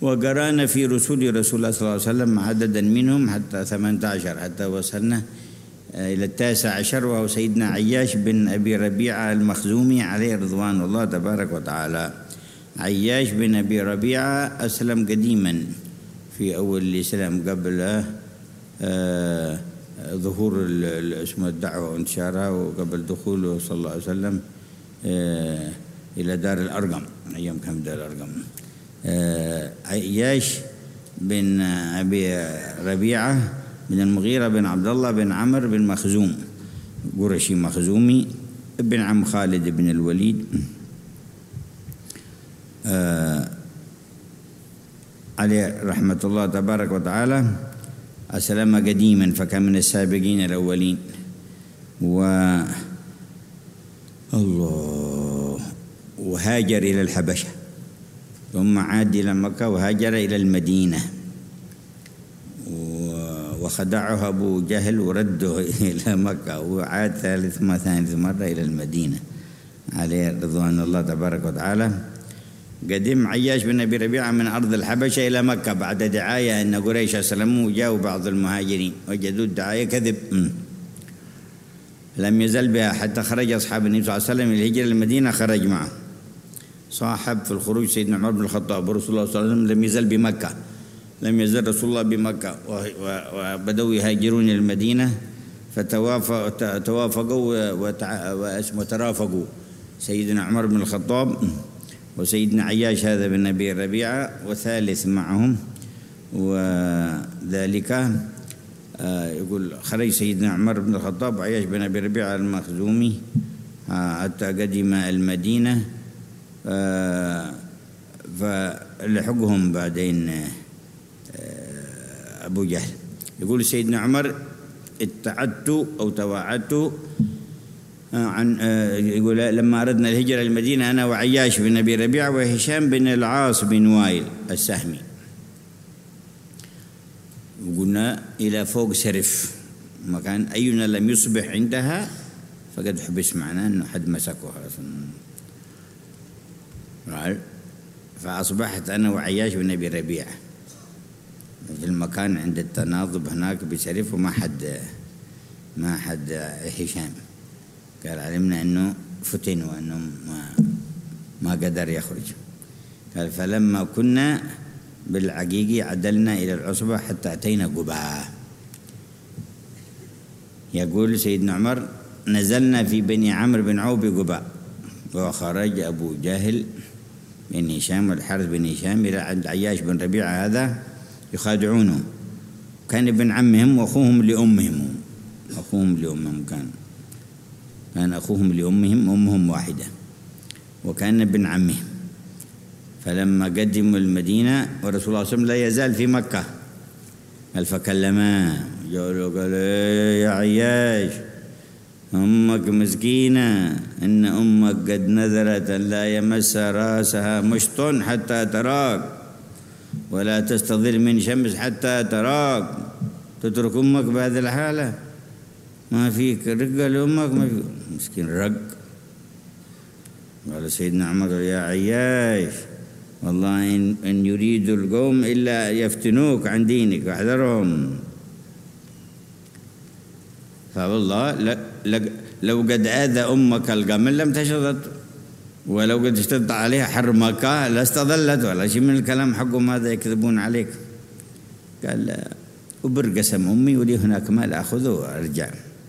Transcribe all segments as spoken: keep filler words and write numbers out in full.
وقرانا في رسول رسول الله صلى الله عليه وسلم عددا منهم حتى ثمانية عشر، حتى وصلنا إلى التاسع عشر، وهو سيدنا عياش بن أبي ربيعة المخزومي عليه رضوان الله تبارك وتعالى. عياش بن أبي ربيعة أسلم قديما في أول الإسلام قبل آه ظهور اسم الدعوة وانتشارها، وقبل دخوله صلى الله عليه وسلم آه إلى دار الأرقم، أيام كان دار الأرقم. آه عياش بن أبي ربيعة بن المغيرة بن عبد الله بن عمرو بن مخزوم، قرشي مخزومي، ابن عم خالد بن الوليد، آه عليه رحمة الله تبارك وتعالى. أسلم قديما فكان من السابقين الأولين. و الله وهاجر إلى الحبشة، ثم عاد إلى مكة وهاجر إلى المدينة، وخدعه أبو جهل ورده إلى مكة، وعاد ثالث ما ثالث مرة إلى المدينة عليه رضوان الله تبارك وتعالى. قدم عياش بن أبي ربيعة من أرض الحبشة إلى مكة بعد دعاية أن قريش أسلموا، وجاءوا بعض المهاجرين وجدوا الدعاية كذب، لم يزل بها حتى خرج أصحاب النبي صلى الله عليه وسلم الهجرة للمدينة، خرج معه. صاحب في الخروج سيدنا عمر بن الخطاب، ورسول الله صلى الله عليه وسلم لم يزل بمكة، لم يزل رسول الله بمكة، وبدأوا يهاجرون إلى المدينة، فتوافقوا وترافقوا سيدنا عمر بن الخطاب وسيدنا عياش هذا بن أبي ربيعة وثالث معهم. وذلك يقول خرج سيدنا عمر بن الخطاب وعياش بن أبي ربيعة المخزومي حتى قدم المدينة، فلحقهم بعدين أبو جهل. يقول سيدنا عمر اتعدت أو توعدت عن يقول لما أردنا الهجرة للمدينة أنا وعياش بن أبي ربيعة وهشام بن العاص بن وائل السهمي، وقلنا إلى فوق سرف مكان أينا لم يصبح عندها فقد حبس، معنا أنه حد مسكه. فأصبحت أنا وعياش بن أبي ربيعة في المكان عند التناضب هناك بسرف، وما حد ما حد هشام. قال علمنا أنه فتن وأنه ما ما قدر يخرج. قال فلما كنا بالعقيق عدلنا إلى العصبة حتى أتينا قباء. يقول سيدنا عمر نزلنا في بني عمرو بن عوف بقباء، وخرج أبو جهل بن هشام والحارث بن هشام إلى عند عياش بن ربيعة هذا يخادعونه، كان ابن عمهم وأخوهم لأمهم، أخوهم لأمهم كان كان أخوهم لأمهم، أمهم واحدة، وكان ابن عمهم. فلما قدموا المدينة ورسول الله صلى الله عليه وسلم لا يزال في مكة، قال فكلماه قالوا قال يا عياش أمك مسكينة، إن أمك قد نذرت أن لا يمس رأسها مشط حتى تراك، ولا تستظل من شمس حتى تراك، تترك أمك بهذه الحالة؟ ما فيك رق لأمك، ما فيك مسكين رق. قال سيدنا عمر يا عياش والله إن, إن يريد القوم إلا يفتنوك عن دينك واحذرهم. فوالله لو قد آذى أمك القمل لم تشرد، ولو قد اشتد عليها حر مكة لاستظلت، ولا شيء من الكلام حقهم هذا يكذبون عليك. قال أبر قسم أمي ولي هناك مال أخذه وأرجع.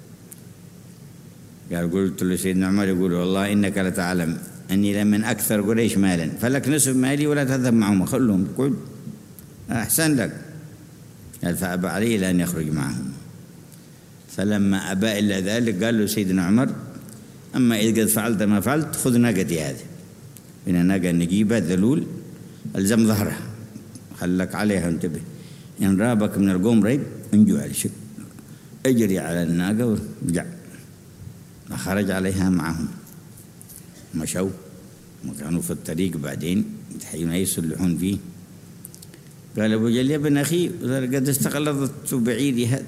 قال قلت له سيدنا عمر يقول والله إنك لتعلم أني لمن أكثر قريش مالا، فلك نصف مالي ولا تذهب معهم، خلهم قل أحسن لك. قال فأبى عليه لأن يخرج معهم. فلما أبى إلا ذلك قال له سيدنا عمر أما إذا قد فعلت ما فعلت خذ ناقتي هذه، من ناقة نجيبة ذلول ألزم ظهرها، خلك عليها انتبه، إن رابك من القوم ريب انجو على شك، اجري على الناقة ورجع. فخرج عليها معهم، مشوا وكانوا في الطريق، بعدين حين يصلحون فيه قال أبو جهل يا ابن أخي قد استغلظت بعيدي هذا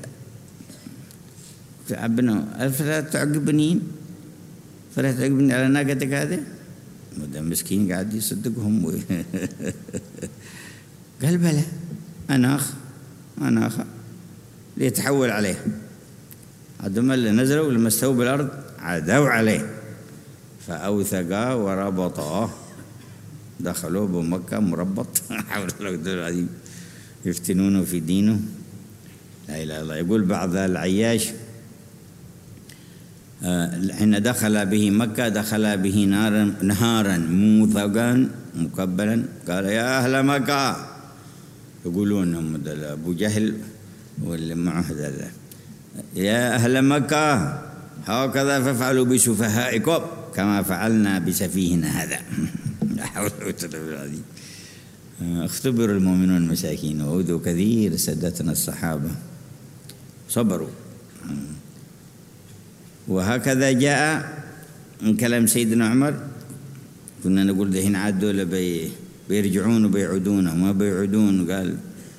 تعبنا، فلا تعقبني فلا تعقبني على ناقتك هذه؟ وده مسكين قاعد يصدقهم. قال بلى أنا أخ أنا أخ ليتحول عليه. عندما اللي نزلوا لما استووا بالأرض عدوا عليه فأوثقا وربطاه، دخلوا بمكة مربط حول الله العظيم يفتنونه في دينه. لا إله إلا الله. يقول بعض العياش حين دخل به مكة دخل به نارا نهارا موثقا مكبلا، قال يا أهل مكة، يقولون هم أبو جهل واللي معه ذا، يا أهل مكة هكذا فافعلوا بسفهائكم كما فعلنا بسفيهنا هذا. لا حول ولا قوة إلا بالله. اختبر المؤمنون المساكين وأوذوا كثير سادتنا الصحابة صبروا. وهكذا جاء من كلام سيدنا عمر، كنا نقول دحين عادوا بي بيرجعون وبيعودون وما بيعودون، قال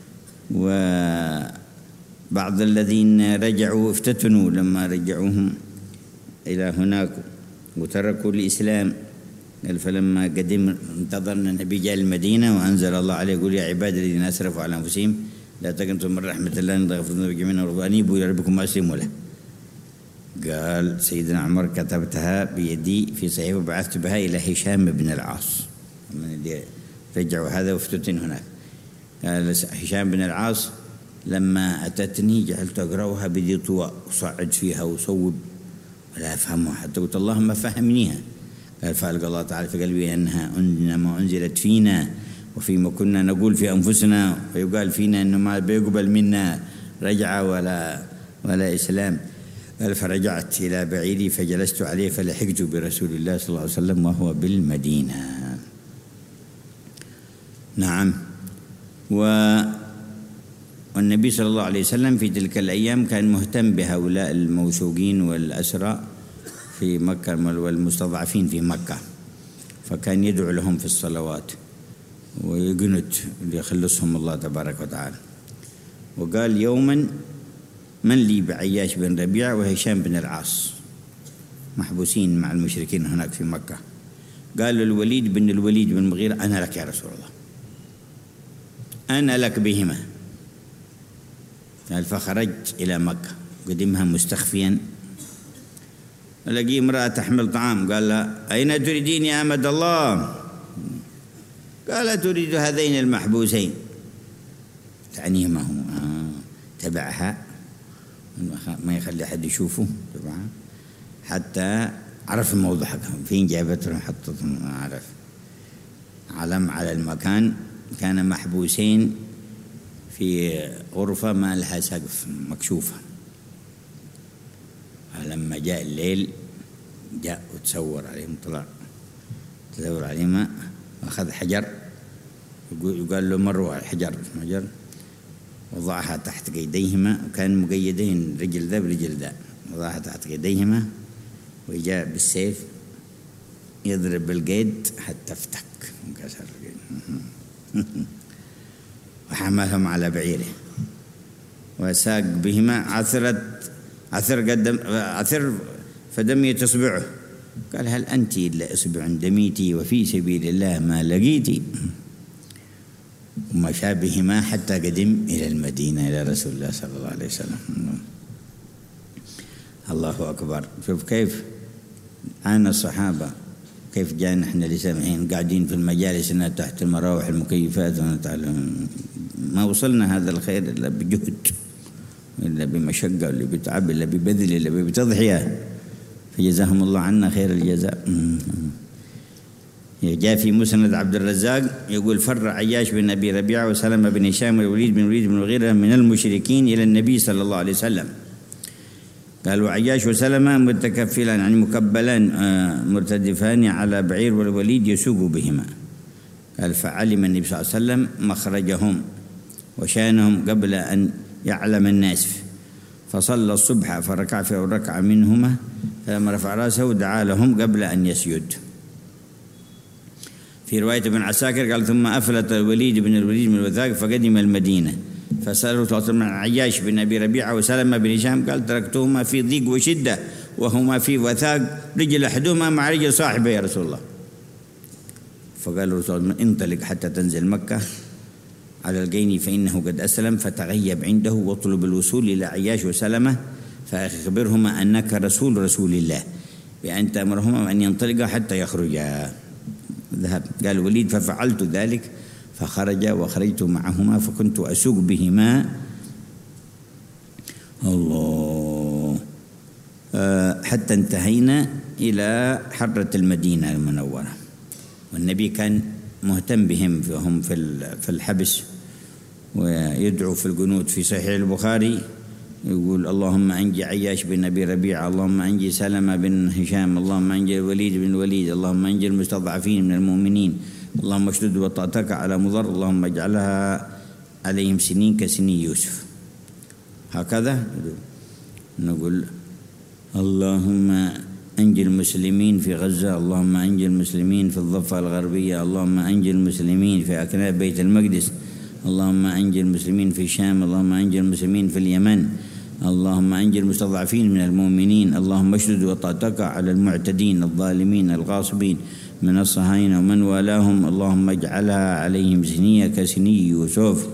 وبعض الذين رجعوا افتتنوا لما رجعوهم إلى هناك وتركوا الإسلام. قال فلما قدم انتظرنا النبي جاء المدينة وأنزل الله عليه يقول يا عباد الذين أسرفوا على أنفسهم لا تقنطوا من رحمة الله إن الله يغفر جميعا وأنيبوا إلى ربكم وأسلموا له. قال سيدنا عمر كتبتها بيدي في صحيفة وبعثت بها إلى هشام بن العاص من اللي رجعوا هذا وافتتن هناك. قال هشام بن العاص لما أتتني جعلت أقرأها بدي طواء وصعد فيها وصوب ولا أفهمها حتى قلت اللهم فهمنيها. قال فألقى الله تعالى في قلبي أنها إنما أنزلت فينا وفيما كنا نقول في أنفسنا ويقال فينا أنه ما بيقبل منا رجعة ولا ولا إسلام. قال فرجعت إلى بعيري فجلست عليه فلحقت برسول الله صلى الله عليه وسلم وهو بالمدينة. نعم. والنبي صلى الله عليه وسلم في تلك الأيام كان مهتم بهؤلاء الموثوقين والأسرى في مكة والمستضعفين في مكة، فكان يدعو لهم في الصلوات ويقنت ليخلصهم الله تبارك وتعالى. وقال يوما من لي بعياش بن ربيعة وهشام بن العاص محبوسين مع المشركين هناك في مكة. قال الوليد بن الوليد بن المغيرة أنا لك يا رسول الله، أنا لك بهما. قال فخرج إلى مكة قدمها مستخفيا، لقي امرأة تحمل طعام، قال لها أين تريدين يا أمد الله؟ قال تريد هذين المحبوسين، تعنيهما هو آه. تبعها ما يخلي أحد يشوفه، تبعها حتى عرف الموضوع حقهم فين جابتهم حطتهم، عرف علم على المكان. كان محبوسين في غرفة ما لها سقف مكشوفة. فلما جاء الليل جاء وتصور عليهم، طلع تصور عليهم وأخذ حجر يقال له مروا الحجر حجر وضعها تحت قيديهما، وكان مقيدين رجل ذا برجل ذا، وضعها تحت قيديهما وجاء بالسيف يضرب بالقيد حتى افتك وكسر القيد وحملهم على بعيره وساق بهما عثرت عثر قدم عثر فدميت اصبعه. قال هل انت الا اصبع دميتي وفي سبيل الله ما لقيتي؟ ومشى بهما حتى قدم الى المدينه الى رسول الله صلى الله عليه وسلم. الله اكبر. شوف كيف عانى الصحابه، كيف جاء نحن لسامعين قاعدين في المجالس تحت المراوح المكيفات ونتعلم. ما وصلنا هذا الخير الا بجهد، إلا بمشقة، إلا بتعب، إلا ببذل، إلا بتضحية، فجزاهم الله عنا خير الجزاء. جاء في مسند عبد الرزاق يقول فر عياش بن أبي ربيعة وسلمة بن هشام والوليد بن الوليد بن المغيرة من المشركين إلى النبي صلى الله عليه وسلم. قالوا عياش وسلمة متكفلان يعني مكبلان مرتدفان على بعير والوليد يسوق بهما. قال فعلم النبي صلى الله عليه وسلم مخرجهم وشانهم قبل أن يعلم الناس، فصلى الصبح فركع في ركعة منهما، فلما رفع رأسه دعا لهم قبل أن يسجد. في رواية ابن عساكر قال ثم أفلت الوليد بن الوليد من الوثاق فقدم المدينة، فسألوا من عياش بن أبي ربيعة وسلمة بن هشام قال تركتهما في ضيق وشدة وهما في وثاق رجل أحدهما مع رجل صاحبه يا رسول الله. فقال الرسول انطلق حتى تنزل مكة على الجيني فإنه قد أسلم، فتغيب عنده واطلب الوصول إلى عياش وسلمة فأخبرهما أنك رسول رسول الله بأن تأمرهما أن ينطلقا حتى يخرجا. ذهب. قال الوليد ففعلت ذلك فخرج وخرجت معهما فكنت أسوق بهما الله حتى انتهينا إلى حرة المدينة المنورة، والنبي كان مهتم بهم وهم في الحبس ويدعو في القنوت. في صحيح البخاري يقول اللهم أنجي عياش بن أبي ربيعة، اللهم أنجي سلمة بن هشام، اللهم أنجي الوليد بن الوليد، اللهم أنجي المستضعفين من المؤمنين، اللهم اشدد وطأتك على مضر، اللهم اجعلها عليهم سنين كسني يوسف. هكذا نقول اللهم أنجي المسلمين في غزة، اللهم أنجي المسلمين في الضفة الغربية، اللهم أنجي المسلمين في أكناف بيت المقدس، اللهم أنجي المسلمين في الشام، اللهم أنجي المسلمين في اليمن، اللهم أنجي المستضعفين من المؤمنين، اللهم اشدد وطأتك على المعتدين الظالمين الغاصبين من الصهاينة ومن والاهم، اللهم اجعلها عليهم سنية كسني يوسف.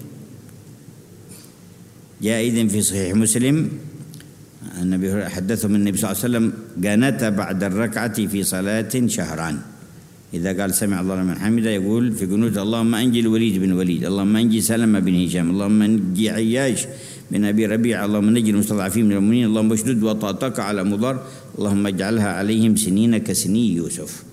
جاء إذن في صحيح مسلم النبي حدثهم النبي صلى الله عليه وسلم قنت بعد الركعة في صلاة شهران، إذا قال سمع الله لمن حمده يقول في قنوت اللهم أنجي الوليد بن وليد، اللهم أنجي سلمة بن هشام، اللهم أنجي عياش بن أبي ربيعة، اللهم نجي المستضعفين من المؤمنين، اللهم اشدد وطأتك على مضر، اللهم اجعلها عليهم سنين كسني يوسف.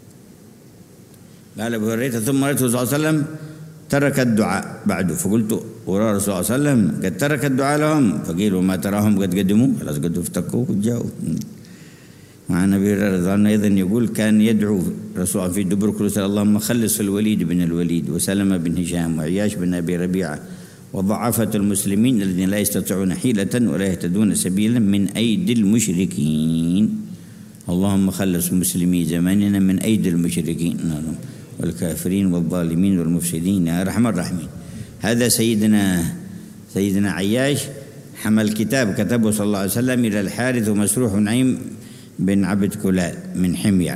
قال أبو هريرة ثم رأيت صلى الله عليه وسلم ترك الدعاء بعده، فقلت ورى رسول الله صلى الله عليه وسلم قد ترك الدعاء لهم، فقيل وما تراهم قد قدموا، خلاص قد افتكوا وجاءوا. مع النبي رضي الله أيضا يقول كان يدعو رسول الله في دبر كل صلاة اللهم خلص الوليد بن الوليد وسلمة بن هشام وعياش بن أبي ربيعة وضعفة المسلمين الذين لا يستطيعون حيلة ولا يهتدون سبيلا من أيدي المشركين. اللهم خلص مسلمي زماننا من أيدي المشركين والكافرين والظالمين والمفسدين يا أرحم الراحمين. هذا سيدنا سيدنا عياش حمل كتاب كتبه صلى الله عليه وسلم إلى الحارث ومسروح نعيم بن عبد كلال من حمير،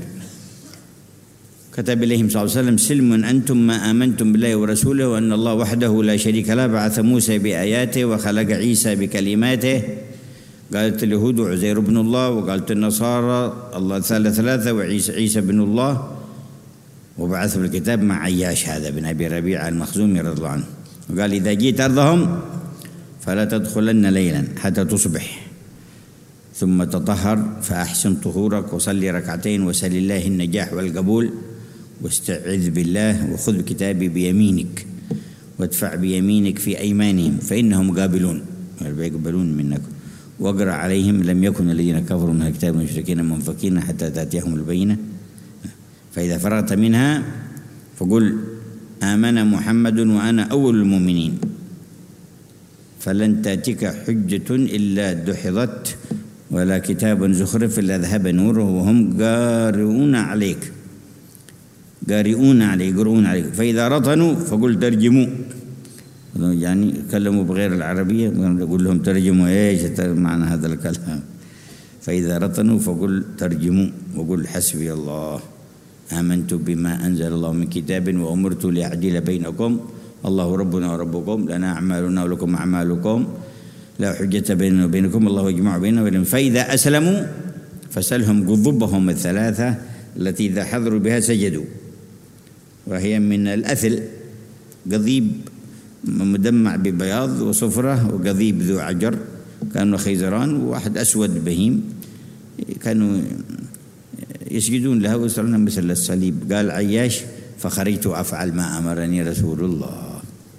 كتب إليهم صلى الله عليه وسلم سلم أنتم ما آمنتم بالله ورسوله وأن الله وحده لا شريك له بعث موسى بآياته وخلق عيسى بكلماته. قالت اليهود عزير بن الله، وقالت النصارى الله ثالث ثلاثة وعيسى عيسى بن الله، وبعث بالكتاب مع عياش هذا بن أبي ربيعة المخزومي رضي الله عنه، وقال إذا جيت أرضهم فلا تدخلن ليلا حتى تصبح ثم تطهر فأحسن طهورك وصلي ركعتين وسل الله النجاح والقبول واستعذ بالله وخذ كتابي بيمينك وادفع بيمينك في أيمانهم فإنهم قابلون يقبلون منك، واقرأ عليهم لم يكن الذين كفروا من الكتاب المشركين منفكين حتى تأتيهم البينة، فإذا فرغت منها فقل آمن محمد وأنا أول المؤمنين فلن تأتيك حجة إلا دحضت ولا كتاب زخرف إلا ذهب نوره وهم قارئون عليك قارئون عليك يقرؤون عليك، فإذا رطنوا فقل ترجموا، يعني كلموا بغير العربية يقول لهم ترجموا إيش معنى هذا الكلام، فإذا رطنوا فقل ترجموا وقل حسبي الله آمنت بما أنزل الله من كتاب وأمرت لأعدل بينكم الله ربنا وربكم لنا أعمالنا ولكم أعمالكم لا حجة بيننا وبينكم الله يجمع بيننا وبينهم، فإذا أسلموا فسلهم قضبهم الثلاثة التي إذا حضروا بها سجدوا، وهي من الأثل قضيب مدمع ببياض وصفرة وقضيب ذو عجر كانوا خيزران وواحد أسود بهيم كانوا يسجدون لها ويصلون مثل الصليب. قال عياش فخرجت أفعل ما أمرني رسول الله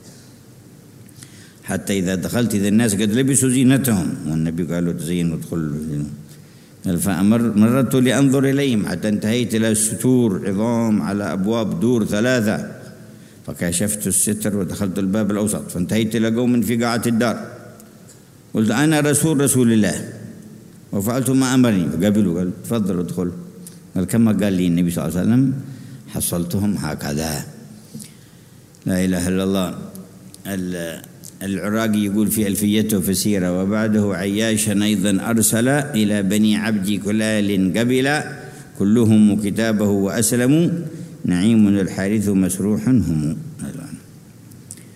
حتى إذا دخلت إذا الناس قد لبسوا زينتهم والنبي قالوا تزينوا ادخلوا، فأمر مررت لأنظر إليهم حتى انتهيت إلى ستور عظام على أبواب دور ثلاثة فكشفت الستر ودخلت الباب الأوسط فانتهيت إلى قوم في قاعة الدار قلت أنا رسول رسول الله وفعلت ما أمرني فقبلوا قال تفضلوا ادخلوا. قال كما قال لي النبي صلى الله عليه وسلم حصلتهم هكذا. لا إله إلا الله. العراقي يقول في ألفيته في السيرة وبعده عياشا أيضا أرسل إلى بني عبد كلال قبل كلهم كتابه وأسلموا نعيم الحارث مسروح هم.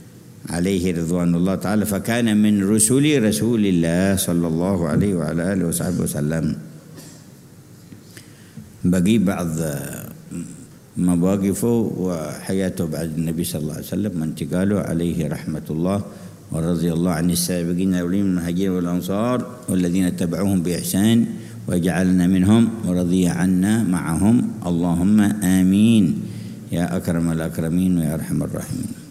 عليه رضوان الله تعالى، فكان من رسل رسول الله صلى الله عليه وعلى آله وصحبه وسلم. بقي بعض مواقفه وحياته بعد النبي صلى الله عليه وسلم وانتقاله عليه رحمة الله، ورضي الله عن السابقين الأولين من المهاجرين والأنصار والذين اتبعوهم بإحسان وجعلنا منهم ورضي عنا معهم، اللهم آمين يا أكرم الأكرمين ويا أرحم الراحمين.